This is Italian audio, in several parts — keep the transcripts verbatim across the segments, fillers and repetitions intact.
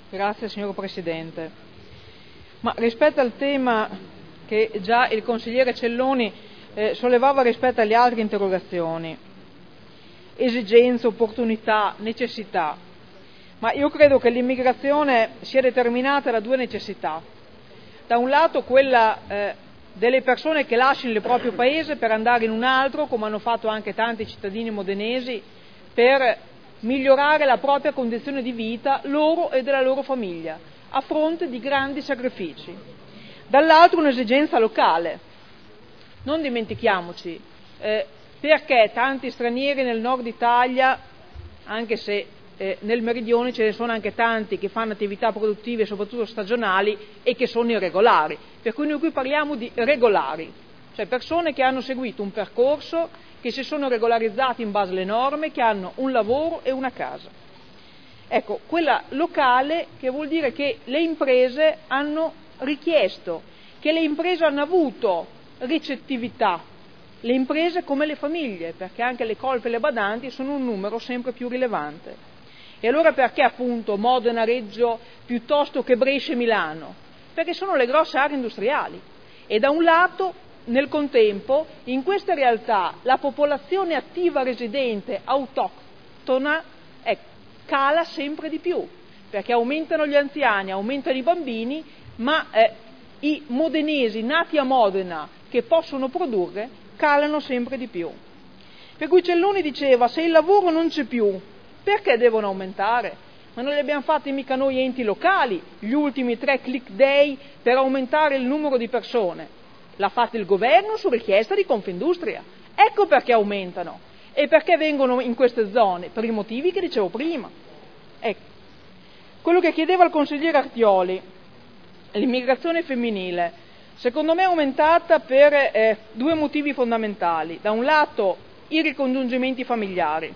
Grazie signor Presidente. Ma rispetto al tema che già il consigliere Celloni eh, sollevava rispetto alle altre interrogazioni, esigenze, opportunità, necessità, ma io credo che l'immigrazione sia determinata da due necessità. Da un lato quella eh, delle persone che lasciano il proprio paese per andare in un altro, come hanno fatto anche tanti cittadini modenesi, per migliorare la propria condizione di vita, loro e della loro famiglia, a fronte di grandi sacrifici. Dall'altro un'esigenza locale. Non dimentichiamoci, eh, perché tanti stranieri nel nord Italia, anche se eh, nel meridione ce ne sono anche tanti che fanno attività produttive, soprattutto stagionali, e che sono irregolari. Per cui noi qui parliamo di regolari, cioè persone che hanno seguito un percorso, che si sono regolarizzati in base alle norme, che hanno un lavoro e una casa. Ecco, quella locale, che vuol dire che le imprese hanno richiesto, che le imprese hanno avuto ricettività, le imprese come le famiglie, perché anche le colf e le badanti sono un numero sempre più rilevante. E allora perché appunto Modena, Reggio, piuttosto che Brescia e Milano? Perché sono le grosse aree industriali e da un lato, nel contempo, in queste realtà la popolazione attiva residente autoctona eh, cala sempre di più, perché aumentano gli anziani, aumentano i bambini, ma eh, i modenesi nati a Modena che possono produrre calano sempre di più. Per cui Celloni diceva: se il lavoro non c'è più, perché devono aumentare? Ma non li abbiamo fatti mica noi enti locali gli ultimi tre click day per aumentare il numero di persone. L'ha fatto il governo su richiesta di Confindustria. Ecco perché aumentano. E perché vengono in queste zone? Per i motivi che dicevo prima. Ecco. Quello che chiedeva il consigliere Artioli, l'immigrazione femminile, secondo me è aumentata per eh, due motivi fondamentali. Da un lato i ricongiungimenti familiari,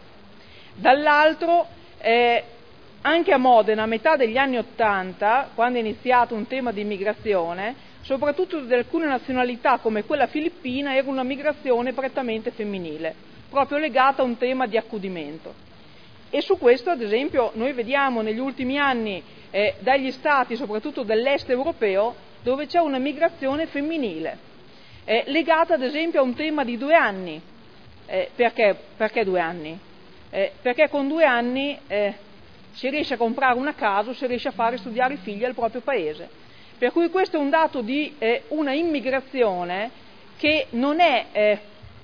dall'altro eh, anche a Modena a metà degli anni Ottanta, quando è iniziato un tema di immigrazione, soprattutto di alcune nazionalità come quella filippina, era una migrazione prettamente femminile, proprio legata a un tema di accudimento. E su questo, ad esempio, noi vediamo negli ultimi anni eh, dagli stati, soprattutto dell'est europeo, dove c'è una migrazione femminile, eh, legata ad esempio a un tema di due anni. Eh, perché, perché due anni? Eh, perché con due anni eh, si riesce a comprare una casa o si riesce a fare studiare i figli al proprio paese. Per cui questo è un dato di eh, una immigrazione che non è eh,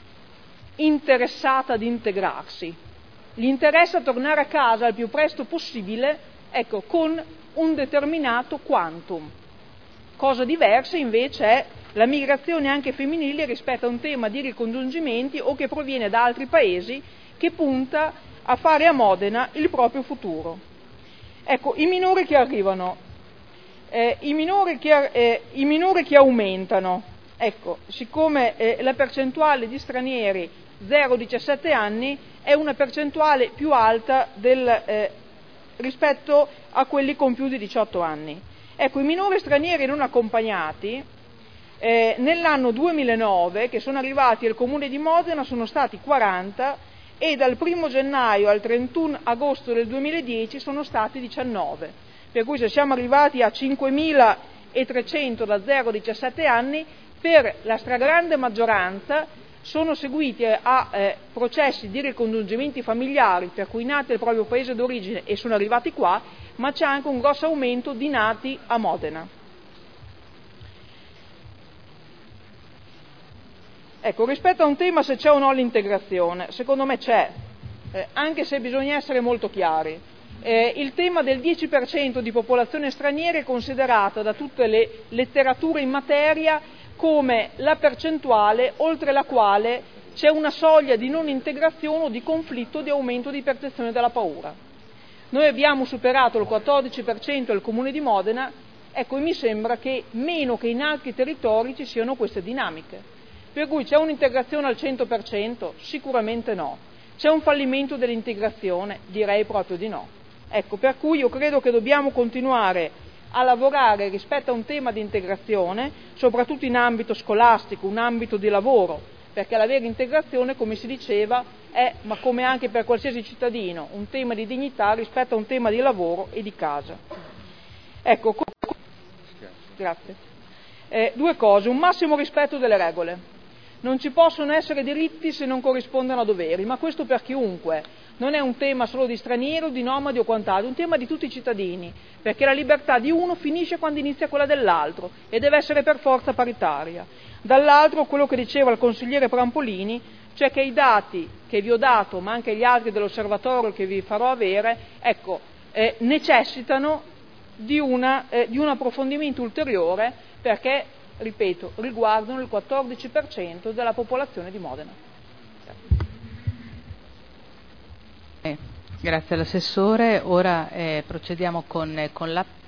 interessata ad integrarsi, gli interessa tornare a casa il più presto possibile, ecco, con un determinato quantum. Cosa diversa invece è la migrazione anche femminile rispetto a un tema di ricongiungimenti o che proviene da altri paesi, che punta a fare a Modena il proprio futuro. Ecco, i minori che arrivano. Eh, i, minori che, eh, i minori che aumentano, ecco, siccome eh, la percentuale di stranieri zero diciassette anni è una percentuale più alta del, eh, rispetto a quelli con più di diciotto anni. Ecco, i minori stranieri non accompagnati eh, nell'anno duemilanove, che sono arrivati al Comune di Modena, sono stati quaranta e dal primo gennaio al trentuno agosto del duemiladieci sono stati diciannove. Per cui se siamo arrivati a cinquemilatrecento da zero a diciassette anni, per la stragrande maggioranza sono seguiti a eh, processi di ricongiungimenti familiari, per cui nati nel proprio paese d'origine e sono arrivati qua, ma c'è anche un grosso aumento di nati a Modena. Ecco, rispetto a un tema se c'è o no l'integrazione, secondo me c'è, eh, anche se bisogna essere molto chiari. Eh, il tema del dieci per cento di popolazione straniera è considerato da tutte le letterature in materia come la percentuale oltre la quale c'è una soglia di non integrazione o di conflitto, di aumento di percezione della paura. Noi abbiamo superato il quattordici per cento al Comune di Modena, ecco, e mi sembra che meno che in altri territori ci siano queste dinamiche. Per cui c'è un'integrazione al cento per cento? Sicuramente no. C'è un fallimento dell'integrazione? Direi proprio di no. Ecco, per cui io credo che dobbiamo continuare a lavorare rispetto a un tema di integrazione, soprattutto in ambito scolastico, un ambito di lavoro, perché la vera integrazione, come si diceva, è, ma come anche per qualsiasi cittadino, un tema di dignità rispetto a un tema di lavoro e di casa. Ecco, grazie. Eh, due cose, un massimo rispetto delle regole. Non ci possono essere diritti se non corrispondono a doveri, ma questo per chiunque. Non è un tema solo di straniero, di nomadi o quant'altro, è un tema di tutti i cittadini, perché la libertà di uno finisce quando inizia quella dell'altro e deve essere per forza paritaria. Dall'altro, quello che diceva il consigliere Prampolini, cioè che i dati che vi ho dato, ma anche gli altri dell'osservatorio che vi farò avere, ecco, eh, necessitano di, una, eh, di un approfondimento ulteriore, perché, ripeto, riguardano il quattordici per cento della popolazione di Modena. Grazie all'assessore. Ora eh, procediamo con, con la